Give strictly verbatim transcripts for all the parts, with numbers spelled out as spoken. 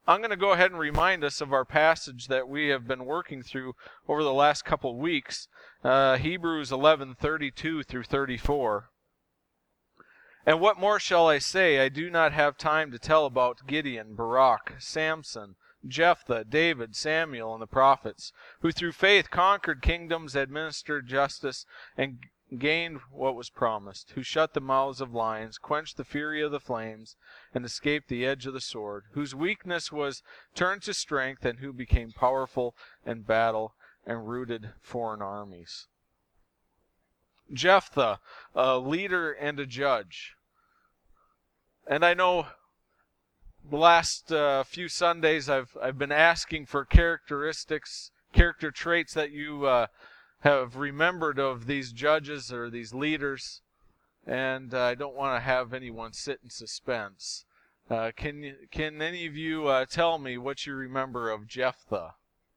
I'm going to go ahead and remind us of our passage that we have been working through over the last couple weeks, uh, Hebrews eleven thirty-two through thirty-four. And what more shall I say? I do not have time to tell about Gideon, Barak, Samson, Jephthah, David, Samuel, and the prophets, who through faith conquered kingdoms, administered justice, and gained what was promised, who shut the mouths of lions, quenched the fury of the flames, and escaped the edge of the sword, whose weakness was turned to strength, and who became powerful in battle and routed foreign armies. Jephthah, a leader and a judge. And I know the last uh, few Sundays I've I've been asking for characteristics, character traits that you uh, have remembered of these judges or these leaders, and uh, I don't want to have anyone sit in suspense. Uh, can you, can any of you uh, tell me what you remember of Jephthah?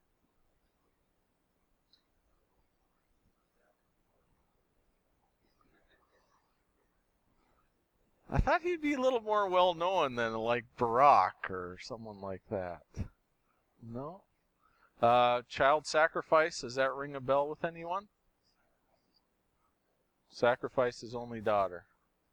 I thought he'd be a little more well-known than like Barak or someone like that. No? Uh, child sacrifice, does that ring a bell with anyone? Sacrifice his only daughter.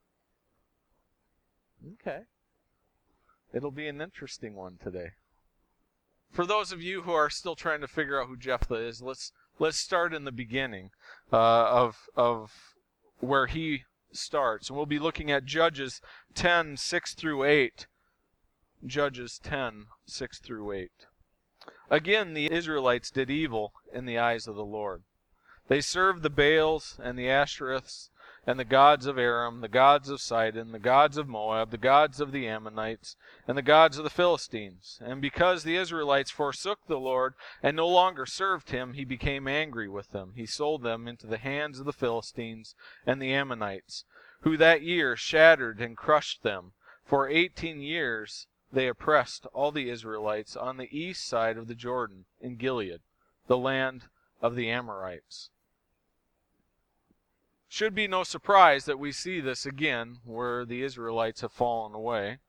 Okay. It'll be an interesting one today. For those of you who are still trying to figure out who Jephthah is, let's let's start in the beginning uh, of of where he starts. And we'll be looking at Judges ten, six through eight. Judges ten, six through eight. Again, the Israelites did evil in the eyes of the Lord. They served the Baals and the Ashtoreths and the gods of Aram, the gods of Sidon, the gods of Moab, the gods of the Ammonites, and the gods of the Philistines. And because the Israelites forsook the Lord and no longer served him, he became angry with them. He sold them into the hands of the Philistines and the Ammonites, who that year shattered and crushed them. For eighteen years they oppressed all the Israelites on the east side of the Jordan in Gilead, the land of the Amorites. Should be no surprise that we see this again where the Israelites have fallen away.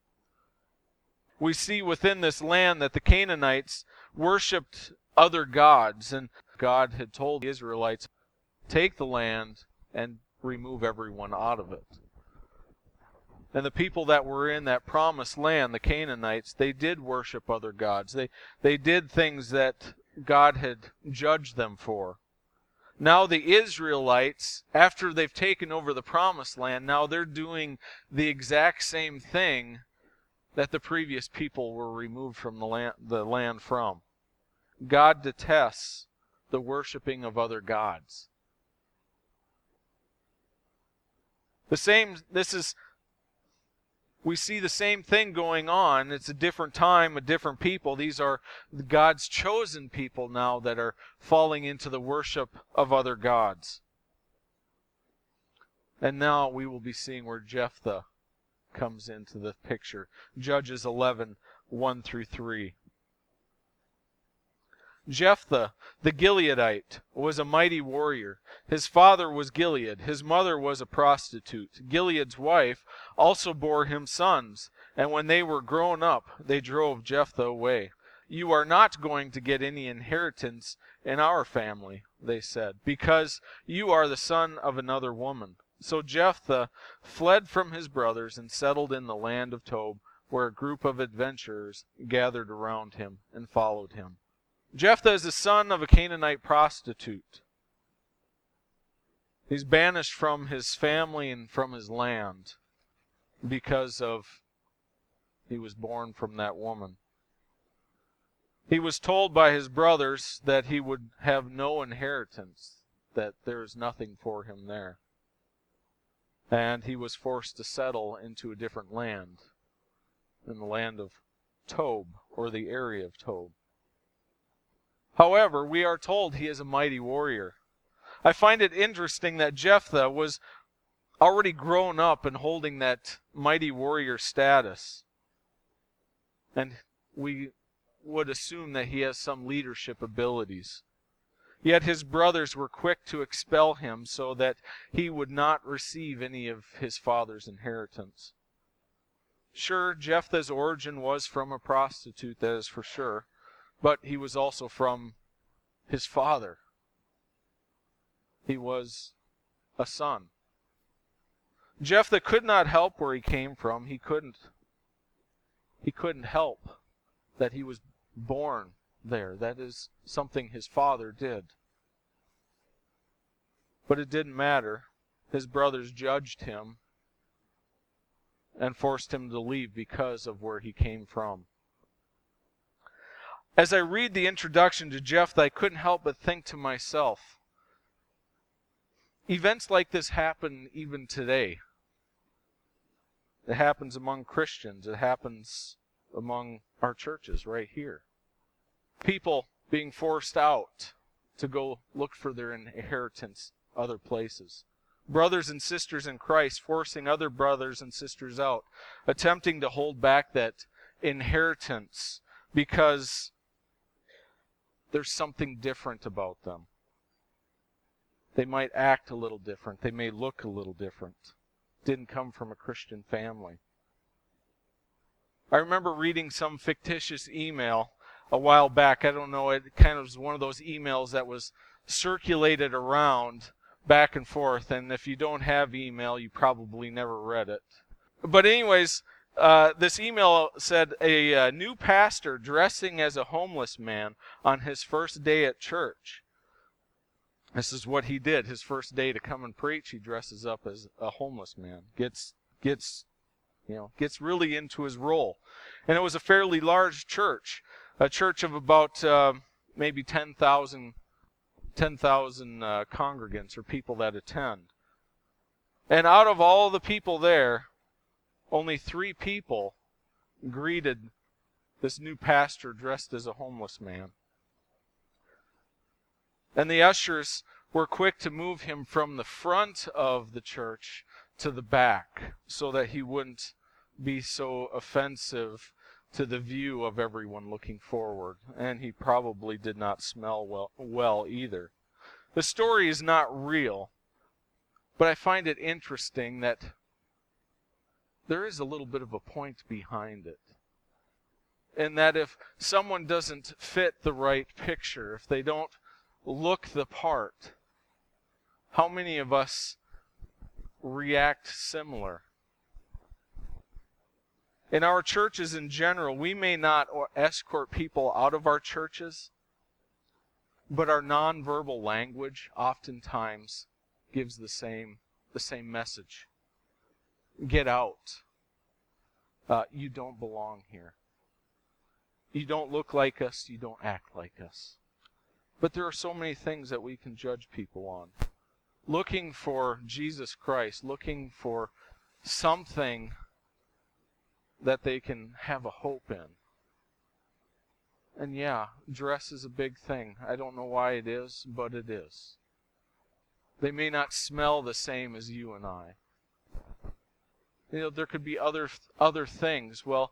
We see within this land that the Canaanites worshipped other gods, and God had told the Israelites, take the land and remove everyone out of it. And the people that were in that promised land, the Canaanites, they did worship other gods. They, they did things that God had judged them for. Now the Israelites, after they've taken over the promised land, now they're doing the exact same thing that the previous people were removed from the land, the land from. God detests the worshiping of other gods. The same, this is, we see the same thing going on. It's a different time, a different people. These are God's chosen people now that are falling into the worship of other gods. And now we will be seeing where Jephthah comes into the picture. Judges eleven, one through three. Jephthah, the Gileadite, was a mighty warrior. His father was Gilead. His mother was a prostitute. Gilead's wife also bore him sons, and when they were grown up, they drove Jephthah away. You are not going to get any inheritance in our family, they said, because you are the son of another woman. So Jephthah fled from his brothers and settled in the land of Tob, where a group of adventurers gathered around him and followed him. Jephthah is the son of a Canaanite prostitute. He's banished from his family and from his land because of he was born from that woman. He was told by his brothers that he would have no inheritance, that there is nothing for him there. And he was forced to settle into a different land, in the land of Tob, or the area of Tob. However, we are told he is a mighty warrior. I find it interesting that Jephthah was already grown up and holding that mighty warrior status. And we would assume that he has some leadership abilities. Yet his brothers were quick to expel him so that he would not receive any of his father's inheritance. Sure, Jephthah's origin was from a prostitute, that is for sure. But he was also from his father. He was a son. Jephthah could not help where he came from. He couldn't. He couldn't help that he was born there. That is something his father did. But it didn't matter. His brothers judged him and forced him to leave because of where he came from. As I read the introduction to Jephthah, I couldn't help but think to myself, events like this happen even today. It happens among Christians. It happens among our churches right here. People being forced out to go look for their inheritance other places. Brothers and sisters in Christ forcing other brothers and sisters out, attempting to hold back that inheritance because there's something different about them. They might act a little different. They may look a little different. Didn't come from a Christian family. I remember reading some fictitious email a while back. I don't know, it kind of was one of those emails that was circulated around back and forth, and if you don't have email, you probably never read it. But anyways, uh, this email said, a, a new pastor dressing as a homeless man on his first day at church. This is what he did. His first day to come and preach, he dresses up as a homeless man. Gets, gets, you know, gets really into his role. And it was a fairly large church, a church of about uh, maybe ten thousand ten thousand uh, congregants or people that attend. And out of all the people there, only three people greeted this new pastor dressed as a homeless man. And the ushers were quick to move him from the front of the church to the back so that he wouldn't be so offensive to the view of everyone looking forward. And he probably did not smell well, well either. The story is not real, but I find it interesting that there is a little bit of a point behind it. And that if someone doesn't fit the right picture, if they don't look the part, how many of us react similar? In our churches in general, we may not escort people out of our churches, but our nonverbal language oftentimes gives the same, the same message. Get out. Uh, you don't belong here. You don't look like us. You don't act like us. But there are so many things that we can judge people on. Looking for Jesus Christ, looking for something that they can have a hope in. And yeah, dress is a big thing. I don't know why it is, but it is. They may not smell the same as you and I. You know, there could be other other things. Well,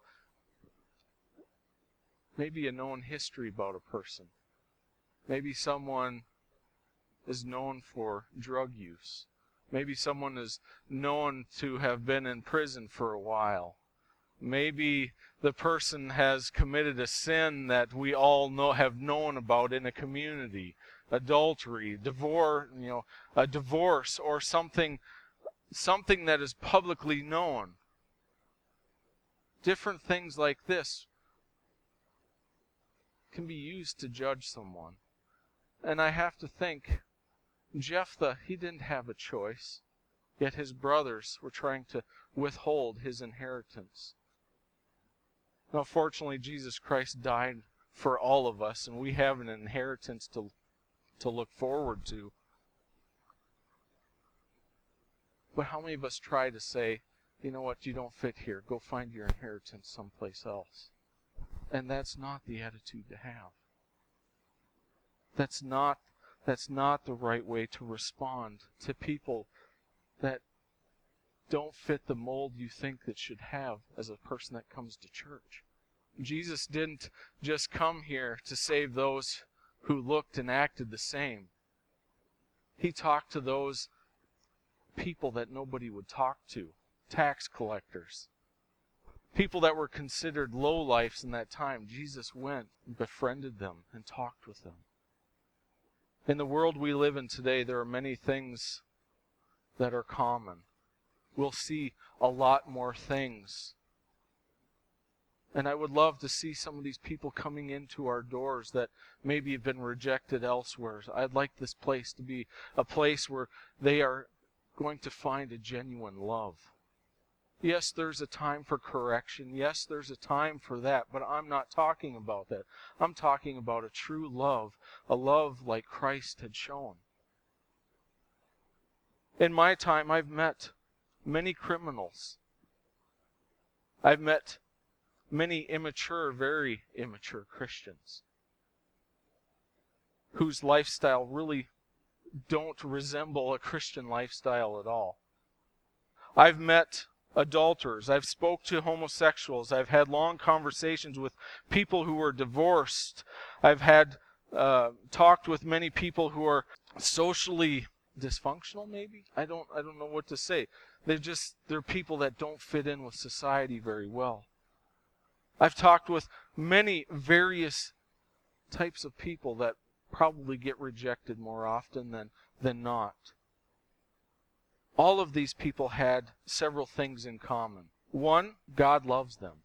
maybe a known history about a person. Maybe someone is known for drug use. Maybe someone is known to have been in prison for a while. Maybe the person has committed a sin that we all know have known about in a community. Adultery, divorce, you know, a divorce or something something that is publicly known. Different things like this can be used to judge someone. And I have to think, Jephthah, he didn't have a choice, yet his brothers were trying to withhold his inheritance. Now, fortunately, Jesus Christ died for all of us, and we have an inheritance to, to look forward to. But how many of us try to say, you know what, you don't fit here, go find your inheritance someplace else? And that's not the attitude to have. That's not, that's not the right way to respond to people that don't fit the mold you think that should have as a person that comes to church. Jesus didn't just come here to save those who looked and acted the same. He talked to those people that nobody would talk to. Tax collectors. People that were considered lowlifes in that time, Jesus went and befriended them and talked with them. In the world we live in today, there are many things that are common. We'll see a lot more things. And I would love to see some of these people coming into our doors that maybe have been rejected elsewhere. I'd like this place to be a place where they are going to find a genuine love. Yes, there's a time for correction. Yes, there's a time for that. But I'm not talking about that. I'm talking about a true love. A love like Christ had shown. In my time, I've met many criminals. I've met many immature, very immature Christians whose lifestyle really don't resemble a Christian lifestyle at all. I've met adulterers. I've spoke to homosexuals. I've had long conversations with people who were divorced. I've had uh, talked with many people who are socially dysfunctional, maybe? I don't I don't know what to say. They're just they're people that don't fit in with society very well. I've talked with many various types of people that probably get rejected more often than, than not. All of these people had several things in common. One, God loves them.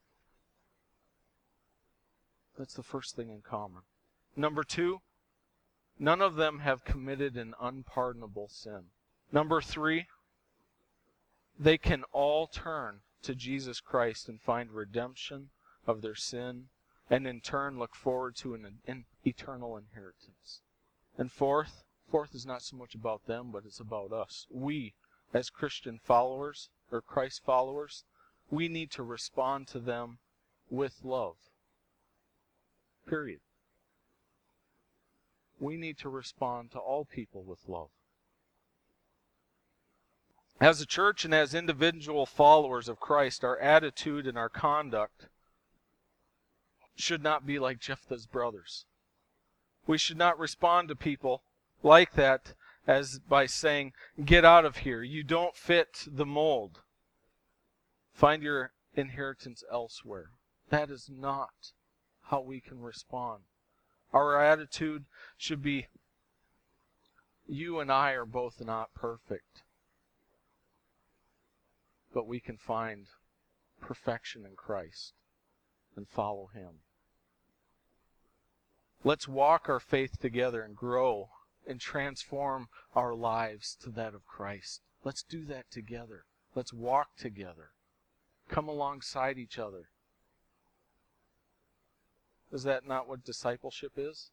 That's the first thing in common. Number two, none of them have committed an unpardonable sin. Number three, they can all turn to Jesus Christ and find redemption of their sin, and in turn look forward to an, an eternal inheritance. And fourth, fourth is not so much about them, but it's about us. We, as Christian followers, or Christ followers, we need to respond to them with love. Period. We need to respond to all people with love. As a church and as individual followers of Christ, our attitude and our conduct should not be like Jephthah's brothers. We should not respond to people like that as by saying, "Get out of here. You don't fit the mold. Find your inheritance elsewhere." That is not how we can respond. Our attitude should be, you and I are both not perfect, but we can find perfection in Christ and follow Him. Let's walk our faith together and grow and transform our lives to that of Christ. Let's do that together. Let's walk together. Come alongside each other. Is that not what discipleship is?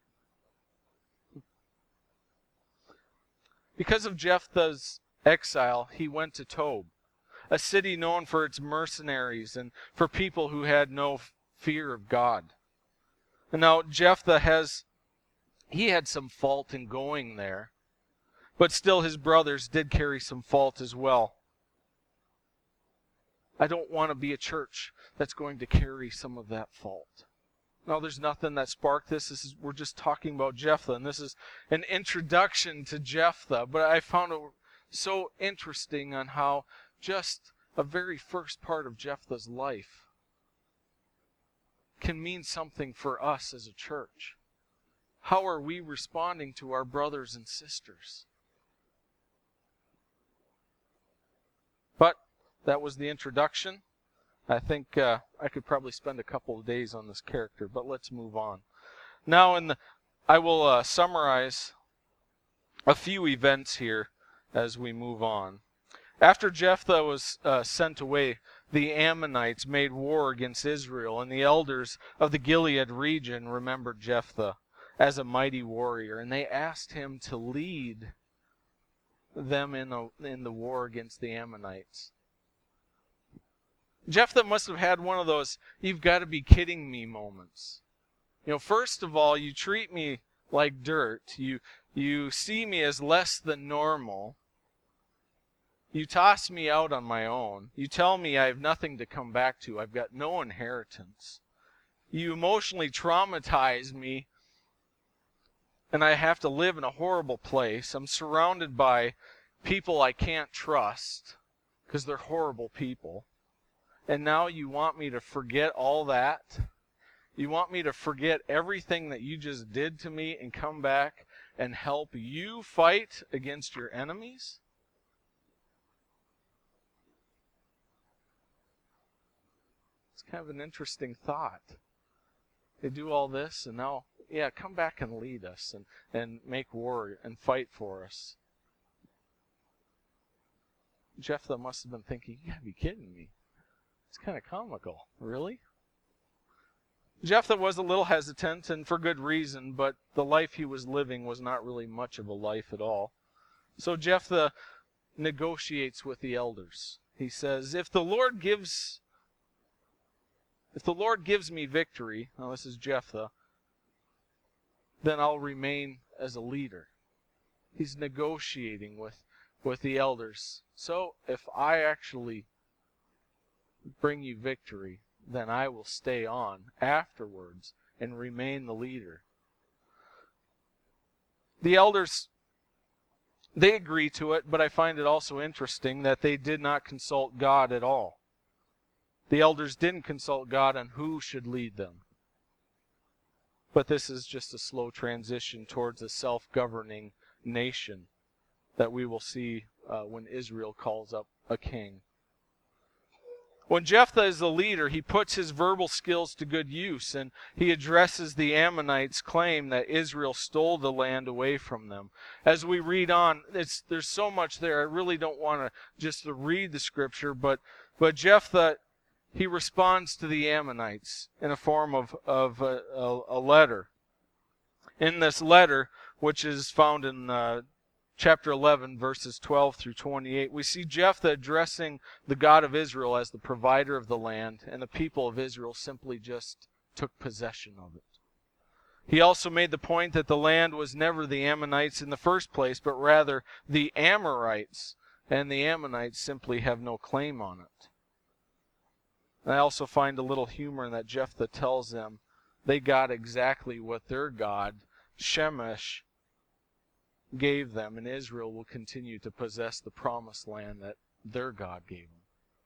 Because of Jephthah's exile, he went to Tob, a city known for its mercenaries and for people who had no fear of God. And now Jephthah has, he had some fault in going there, but still his brothers did carry some fault as well. I don't want to be a church that's going to carry some of that fault. No, there's nothing that sparked this. This is, we're just talking about Jephthah, and this is an introduction to Jephthah. But I found it so interesting on how just a very first part of Jephthah's life can mean something for us as a church. How are we responding to our brothers and sisters? But that was the introduction. I think uh, I could probably spend a couple of days on this character, but let's move on. Now, in the, I will uh, summarize a few events here as we move on. After Jephthah was uh, sent away, the Ammonites made war against Israel, and the elders of the Gilead region remembered Jephthah as a mighty warrior, and they asked him to lead them in, a, in the war against the Ammonites. Jephthah must have had one of those, "you've got to be kidding me" moments. You know, first of all, you treat me like dirt. You, you see me as less than normal. You toss me out on my own. You tell me I have nothing to come back to. I've got no inheritance. You emotionally traumatize me, and I have to live in a horrible place. I'm surrounded by people I can't trust because they're horrible people. And now you want me to forget all that? You want me to forget everything that you just did to me and come back and help you fight against your enemies? It's kind of an interesting thought. They do all this and now, yeah, come back and lead us and, and make war and fight for us. Jephthah must have been thinking, you gotta be kidding me. It's kind of comical. Really? Jephthah was a little hesitant, and for good reason, but the life he was living was not really much of a life at all. So Jephthah negotiates with the elders. He says, if the Lord gives if the Lord gives me victory, now this is Jephthah, then I'll remain as a leader. He's negotiating with, with the elders. So if I actually bring you victory, then I will stay on afterwards and remain the leader. The elders, they agree to it, but I find it also interesting that they did not consult God at all. The elders didn't consult God on who should lead them. But this is just a slow transition towards a self-governing nation that we will see uh, when Israel calls up a king. When Jephthah is the leader, he puts his verbal skills to good use, and he addresses the Ammonites' claim that Israel stole the land away from them. As we read on, it's, there's so much there. I really don't want to just to read the scripture, but, but Jephthah, he responds to the Ammonites in a form of, of a, a, a letter. In this letter, which is found in uh, chapter eleven, verses twelve through twenty-eight, we see Jephthah addressing the God of Israel as the provider of the land, and the people of Israel simply just took possession of it. He also made the point that the land was never the Ammonites in the first place, but rather the Amorites, and the Ammonites simply have no claim on it. I also find a little humor in that Jephthah tells them they got exactly what their god, Shemesh, gave them, and Israel will continue to possess the promised land that their God gave them.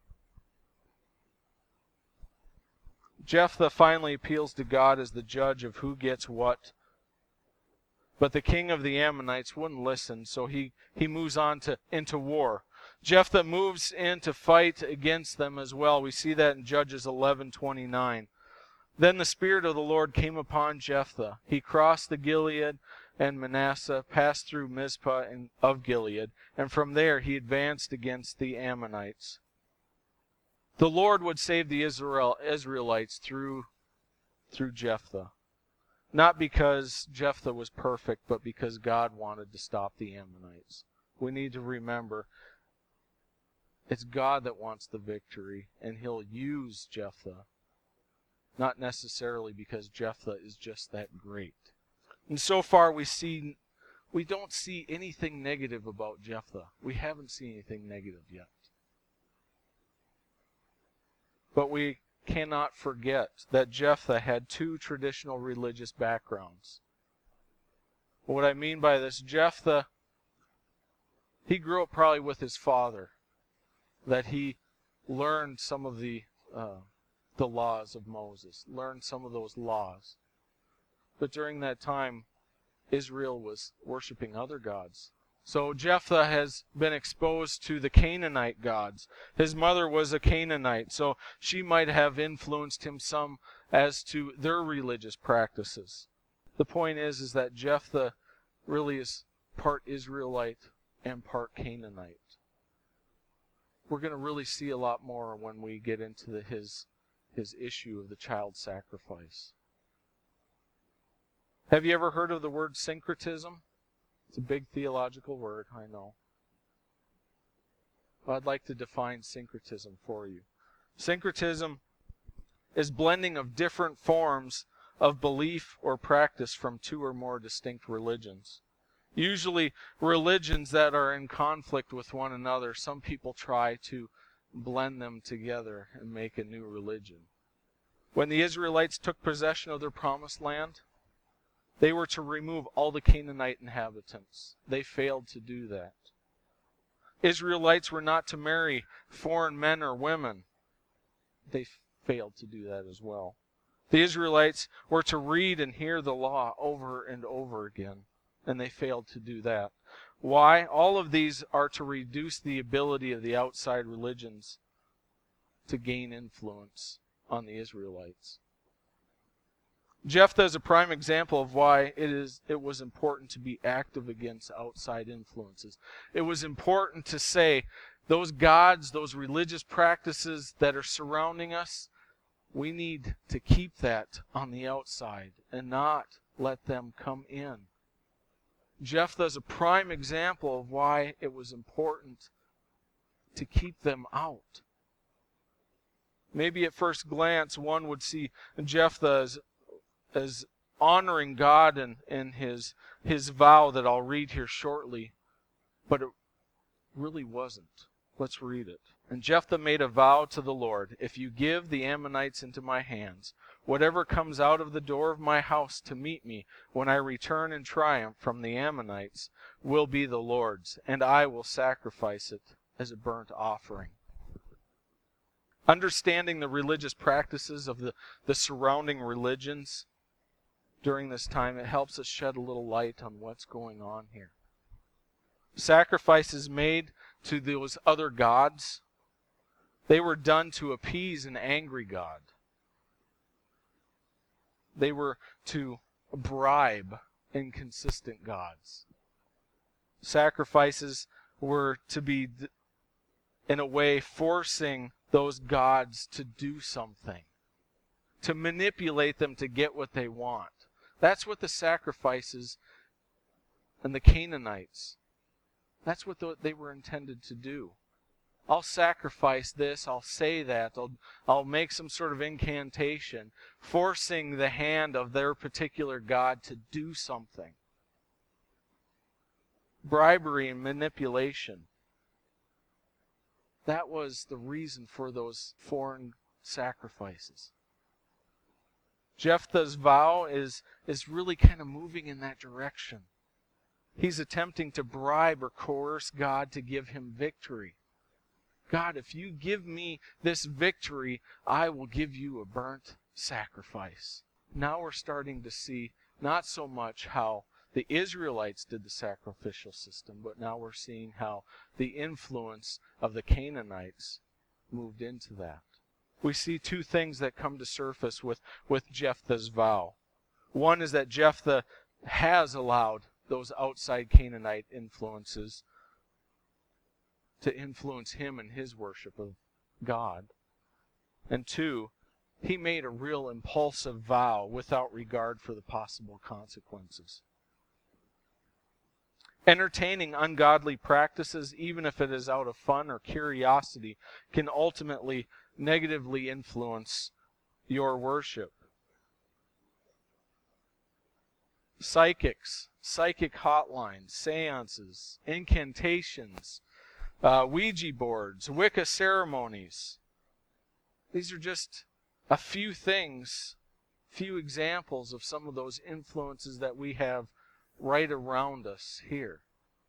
Jephthah finally appeals to God as the judge of who gets what, but the king of the Ammonites wouldn't listen, so he, he moves on to into war. Jephthah moves in to fight against them as well. We see that in Judges eleven twenty-nine. Then the Spirit of the Lord came upon Jephthah. He crossed the Gilead and Manasseh, passed through Mizpah of Gilead, and from there he advanced against the Ammonites. The Lord would save the Israel, Israelites through, through Jephthah. Not because Jephthah was perfect, but because God wanted to stop the Ammonites. We need to remember it's God that wants the victory, and he'll use Jephthah. Not necessarily because Jephthah is just that great. And so far we see, we don't see anything negative about Jephthah. We haven't seen anything negative yet. But we cannot forget that Jephthah had two traditional religious backgrounds. What I mean by this, Jephthah, he grew up probably with his father, that he learned some of the uh, the laws of Moses, learned some of those laws. But during that time, Israel was worshiping other gods. So Jephthah has been exposed to the Canaanite gods. His mother was a Canaanite, so she might have influenced him some as to their religious practices. The point is, is that Jephthah really is part Israelite and part Canaanite. We're going to really see a lot more when we get into the, his, his issue of the child sacrifice. Have you ever heard of the word syncretism? It's a big theological word, I know. But I'd like to define syncretism for you. Syncretism is blending of different forms of belief or practice from two or more distinct religions. Usually religions that are in conflict with one another, some people try to blend them together and make a new religion. When the Israelites took possession of their promised land, they were to remove all the Canaanite inhabitants. They failed to do that. Israelites were not to marry foreign men or women. they failed to do that as well. The Israelites were to read and hear the law over and over again, and they failed to do that. Why? All of these are to reduce the ability of the outside religions to gain influence on the Israelites. Jephthah is a prime example of why it is it was important to be active against outside influences. It was important to say, those gods, those religious practices that are surrounding us, we need to keep that on the outside and not let them come in. Jephthah is a prime example of why it was important to keep them out. Maybe at first glance, one would see Jephthah as, as honoring God and, and his, his vow that I'll read here shortly, but it really wasn't. Let's read it. And Jephthah made a vow to the Lord, if you give the Ammonites into my hands, whatever comes out of the door of my house to meet me when I return in triumph from the Ammonites will be the Lord's, and I will sacrifice it as a burnt offering. Understanding the religious practices of the, the surrounding religions during this time, it helps us shed a little light on what's going on here. Sacrifices made to those other gods, they were done to appease an angry God. They were to bribe inconsistent gods. Sacrifices were to be, in a way, forcing those gods to do something, to manipulate them to get what they want. That's what the sacrifices and the Canaanites, that's what they were intended to do. I'll sacrifice this, I'll say that, I'll, I'll make some sort of incantation, forcing the hand of their particular god to do something. Bribery and manipulation. That was the reason for those foreign sacrifices. Jephthah's vow is, is really kind of moving in that direction. He's attempting to bribe or coerce God to give him victory. God, if you give me this victory, I will give you a burnt sacrifice. Now we're starting to see not so much how the Israelites did the sacrificial system, but now we're seeing how the influence of the Canaanites moved into that. We see two things that come to surface with, with Jephthah's vow. One is that Jephthah has allowed those outside Canaanite influences to influence him in his worship of God. And two, he made a real impulsive vow without regard for the possible consequences. Entertaining ungodly practices, even if it is out of fun or curiosity, can ultimately negatively influence your worship. Psychics, psychic hotlines, seances, incantations, uh, Ouija boards, Wicca ceremonies. These are just a few things, few examples of some of those influences that we have right around us here.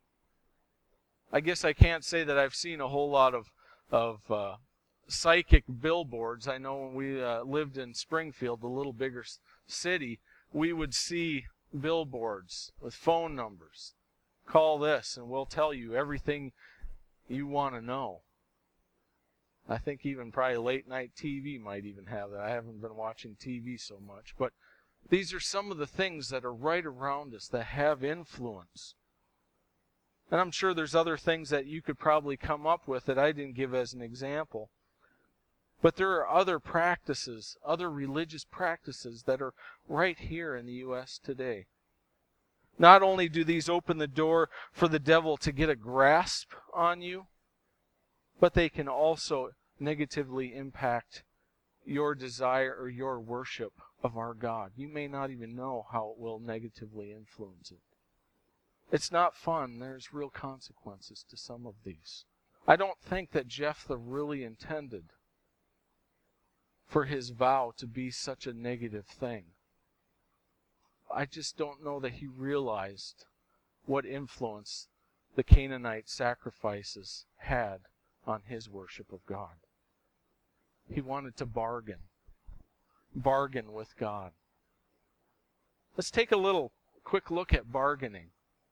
I guess I can't say that I've seen a whole lot of, of uh, psychic billboards. I know when we uh, lived in Springfield, a little bigger city, we would see billboards with phone numbers. Call this and we'll tell you everything you want to know. I think even probably late night T V might even have that. I haven't been watching T V so much. But these are some of the things that are right around us that have influence. And I'm sure there's other things that you could probably come up with that I didn't give as an example. But there are other practices, other religious practices that are right here in the U S today. Not only do these open the door for the devil to get a grasp on you, but they can also negatively impact your desire or your worship of our God. You may not even know how it will negatively influence it. It's not fun. There's real consequences to some of these. I don't think that Jephthah really intended for his vow to be such a negative thing. I just don't know that he realized what influence the Canaanite sacrifices had on his worship of God. He wanted to bargain. Bargain with God. Let's take a little quick look at bargaining.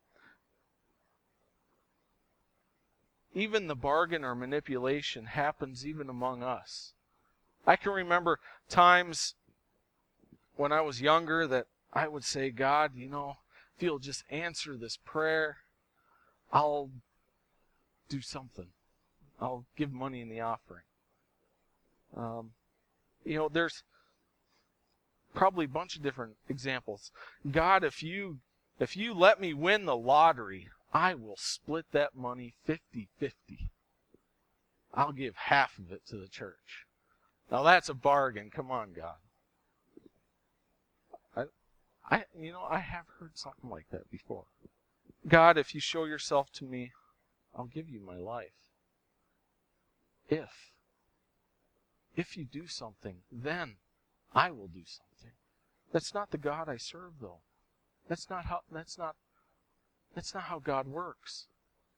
Even the bargain or manipulation happens even among us. I can remember times when I was younger that I would say, God, you know, if you'll just answer this prayer, I'll do something. I'll give money in the offering. Um, you know, there's probably a bunch of different examples. God, if you if you let me win the lottery, I will split that money fifty-fifty. I'll give half of it to the church. Now that's a bargain. Come on, God. I, I, you know, I have heard something like that before. God, if you show yourself to me, I'll give you my life. If, if you do something, then I will do something. That's not the God I serve, though. That's not how. That's not. That's not how God works.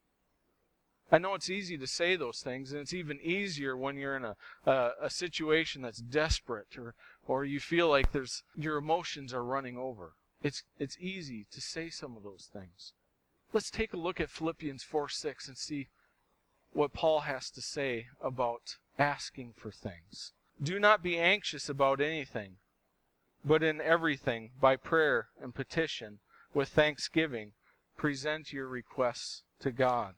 I know it's easy to say those things, and it's even easier when you're in a a, a situation that's desperate, or or you feel like there's your emotions are running over. It's it's easy to say some of those things. Let's take a look at Philippians four six and see what Paul has to say about asking for things. Do not be anxious about anything, but in everything, by prayer and petition, with thanksgiving, present your requests to God.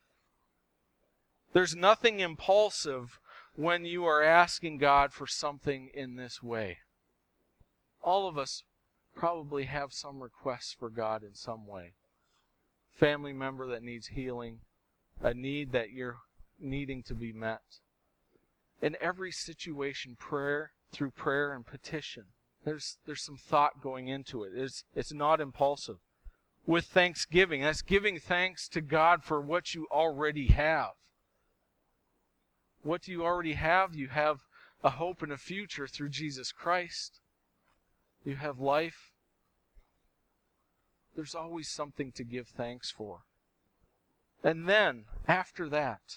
There's nothing impulsive when you are asking God for something in this way. All of us probably have some requests for God in some way. Family member that needs healing, a need that you're needing to be met. In every situation, prayer, through prayer and petition, there's there's some thought going into it. It's, it's not impulsive. With thanksgiving, that's giving thanks to God for what you already have. What do you already have? You have a hope and a future through Jesus Christ. You have life. There's always something to give thanks for. And then, after that,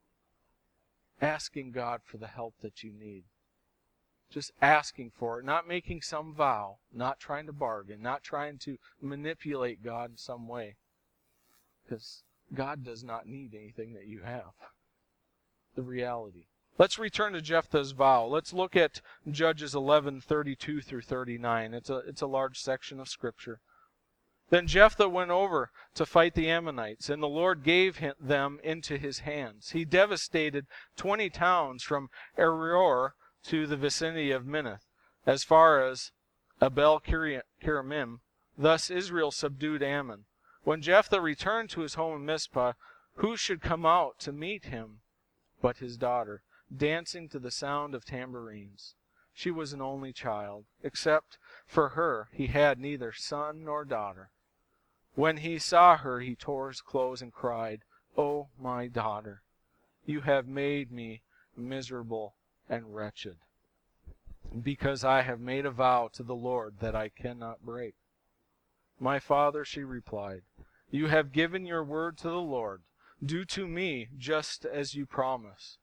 asking God for the help that you need. Just asking for it, not making some vow, not trying to bargain, not trying to manipulate God in some way. Because God does not need anything that you have. The reality. Let's return to Jephthah's vow. Let's look at Judges eleven thirty-two through thirty-nine. It's a, it's a large section of Scripture. Then Jephthah went over to fight the Ammonites, and the Lord gave him, them into his hands. He devastated twenty towns from Aroer to the vicinity of Minnith, as far as Abel-Keramim. Thus Israel subdued Ammon. When Jephthah returned to his home in Mizpah, who should come out to meet him but his daughter, dancing to the sound of tambourines? She was an only child. Except for her, he had neither son nor daughter. When he saw her, he tore his clothes and cried, "O my daughter, you have made me miserable and wretched, because I have made a vow to the Lord that I cannot break." "My father," she replied, "you have given your word to the Lord. Do to me just as you promise.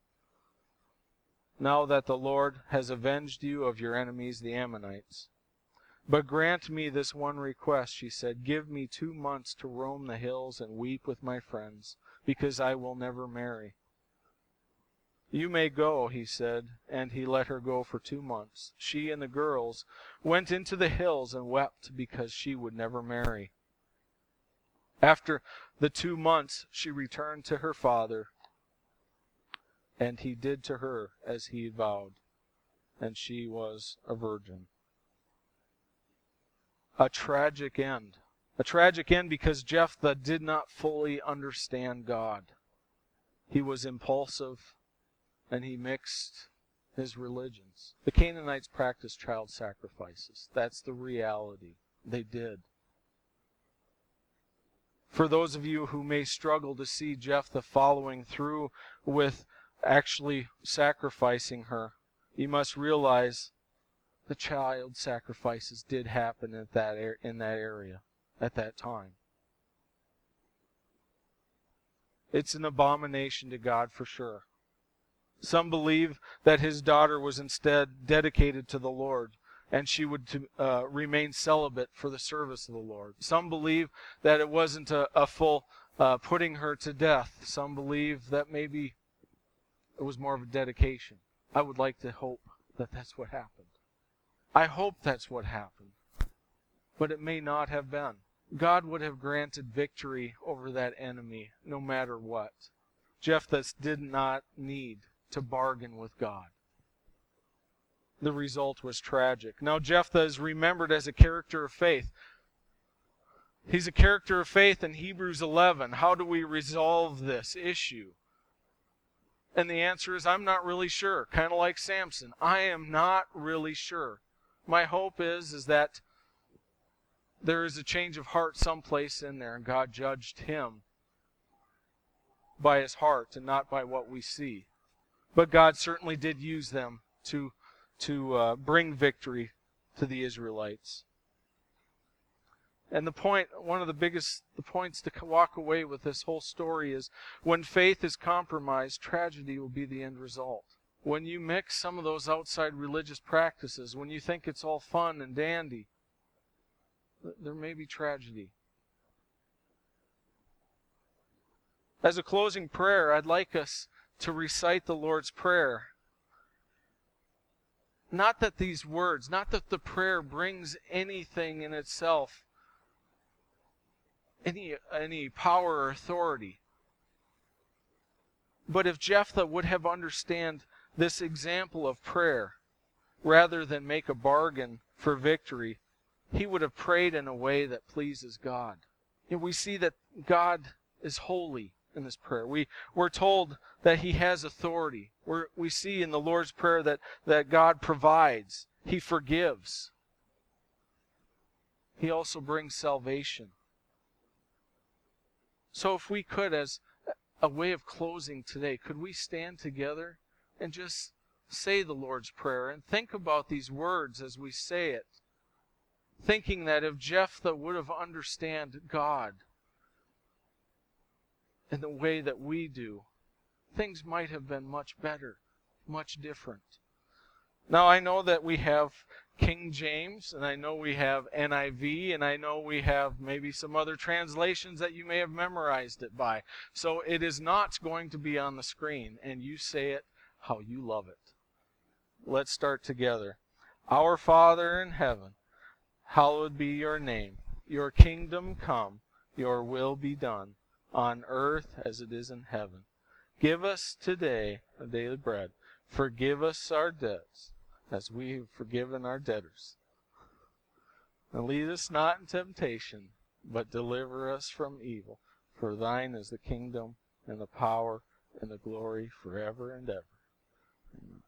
Now that the Lord has avenged you of your enemies, the Ammonites. But grant me this one request," she said. "Give me two months to roam the hills and weep with my friends, because I will never marry." "You may go," he said, and he let her go for two months. She and the girls went into the hills and wept because she would never marry. After the two months, she returned to her father, and he did to her as he vowed, and she was a virgin. A tragic end. A tragic end because Jephthah did not fully understand God. He was impulsive, and he mixed his religions. The Canaanites practiced child sacrifices. That's the reality. They did. For those of you who may struggle to see Jephthah following through with actually sacrificing her, you must realize the child sacrifices did happen at that er- in that area at that time. It's an abomination to God for sure. Some believe that his daughter was instead dedicated to the Lord, and she would to, uh, remain celibate for the service of the Lord. Some believe that it wasn't a, a full uh, putting her to death. Some believe that maybe it was more of a dedication. I would like to hope that that's what happened. I hope that's what happened. But it may not have been. God would have granted victory over that enemy no matter what. Jephthah did not need to bargain with God. The result was tragic. Now Jephthah is remembered as a character of faith. He's a character of faith in Hebrews eleven. How do we resolve this issue? And the answer is, I'm not really sure. Kind of like Samson. I am not really sure. My hope is, is that there is a change of heart someplace in there, and God judged him by his heart and not by what we see. But God certainly did use them to, to uh, bring victory to the Israelites. And the point, one of the biggest the points to walk away with this whole story is, when faith is compromised, tragedy will be the end result. When you mix some of those outside religious practices, when you think it's all fun and dandy, there may be tragedy. As a closing prayer, I'd like us to recite the Lord's Prayer. Not that these words, not that the prayer brings anything in itself, any, any power or authority. But if Jephthah would have understood this example of prayer, rather than make a bargain for victory, he would have prayed in a way that pleases God. And we see that God is holy in this prayer. We, we're told that he has authority. We're, we see in the Lord's Prayer that, that God provides. He forgives. He also brings salvation. So if we could, as a way of closing today, could we stand together and just say the Lord's Prayer and think about these words as we say it, thinking that if Jephthah would have understood God in the way that we do, things might have been much better, much different. Now I know that we have King James, and I know we have N I V, and I know we have maybe some other translations that you may have memorized it by. So it is not going to be on the screen, and you say it how you love it. Let's start together. Our Father in heaven, hallowed be your name. Your kingdom come, your will be done, on earth as it is in heaven. Give us today our daily bread. Forgive us our debts, as we have forgiven our debtors. And lead us not in temptation, but deliver us from evil. For thine is the kingdom, and the power, and the glory, forever and ever. Amen.